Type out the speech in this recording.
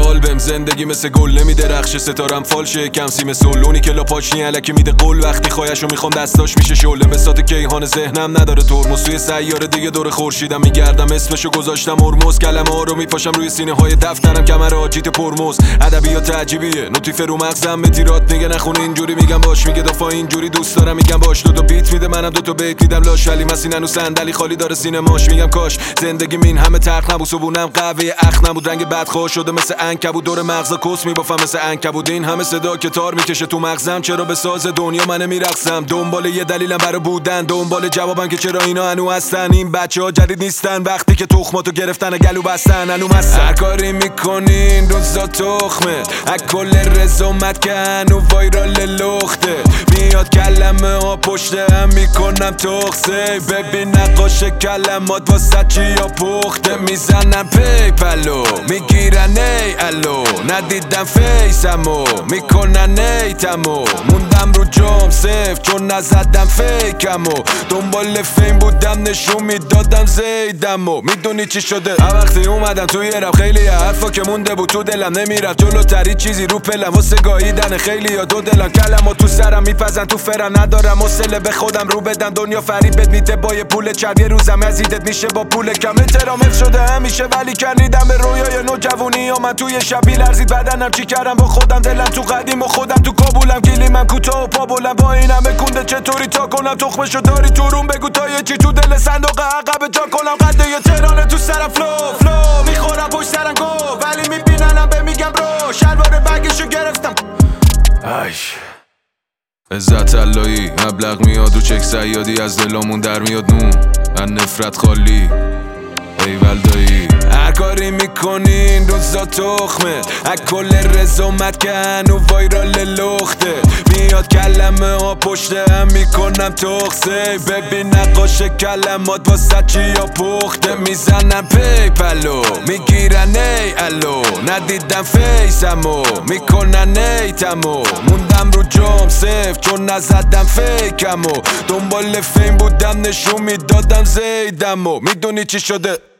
قلبم زندگی مثل گل نمیدرخشه، ستارم فالشه کم سیم سولونی که لاپاچنی الکی میده قول، وقتی خواهشو میخوام دستاش میشه شعله بساط کیهان ذهنم نداره ترمز، توی سیاره دیگه دور خورشیدم میگردم اسمشو گذاشتم هرمز، کلمه ها رو میپاشم روی سینه های دفترم کمر آجیت پرمز، ادبیات عجیبیه نوتیف رو مغزم متیرات میگه نخونه اینجوری میگم باش، میگه دفعه اینجوری دوست دارم میگم باش، دو تا بیت میده منم دو تا بیت میدم لاش، ولی مسین هنوز صندلی خالی داره سینماش، میگم کاش زندگی این همه تلخ نبود، صبونم قهوه اخ نبود، رنگ بدخواه شده مثل عنکبوت، دور مغزا کس میبافم مثل عنکبوت، این همه صدا که تار میکشه تو مغزم، چرا به ساز دنیا من میرقصم، دنبال یه دلیلم برای بودن، دنبال جوابم که چرا اینا هنو هستن، این بچه‌ها جدید نیستن، وقتی که تخماتو گرفتن و گلو بستن هنو مستن، هر کاری میکنین روزا تخمه، از کل رزومت که هنو وایرال لخته، میاد کلمه ها پشت هم میکنم تخصه، ببین نقاش کلمات واسه چی یا پخته، میزنم پیپلو میگیرن ای الو، ندیدم فیسمو میکنن ای تمو، موندم رو جام سیف چون نزدم فیکمو، دنبال فیم بودم نشون میدادم زیدمو، میدونی چی شده وقتی اومدم توی رپ، خیلی حرفا که مونده بود تو دلم نمیرفت جلوتری، چیزی رو پلم واسه گاییدن خیلی یا دو دلم، کلمو تو سرم میپزن تو فرم، ندارم حوصله به خودم رو بدم، دنیا فریبت میده با یه پول چرب، یه روزم ازیدت میشه با پول کم، احترام شده همیشه ولی کنیدم به رویای نوجوانی یا من توی شبی لرزید بدنم، چی کردم با خودم دلم تو قدیم و خودم تو کابولم، کلیمم کوتاه و پا بلند، با این همه کنده چطوری تا کنم، تخمشو داری تو روم بگو تا یه چی تو دل صندوق عقب جا کنم، قد یه ترانه تو سرم فلو میخورم پشت سرم گو، ولی میبیننم به میگم برو، شلوار بگشو گرفتم ایش عزت اللهی، مبلغ میاد و چک زیادی از دلامون در میاد نون، من نفرت خالی ای ولدایی، هر کاری میکنین روزا تخمه، از کل رزومت که هنو وایرال لخته، میاد کلمه ها پشت هم میکنم تخصه، ببین نقاش کلمات واسه چی یا پخته، میزنم پیپلو میگیرن ای الو، ندیدم فیسمو میکنن ای تمو، موندم رو جام سیف چون نزدم فیکمو، دنبال فیم بودم نشون میدادم زیدمو، میدونی چی شده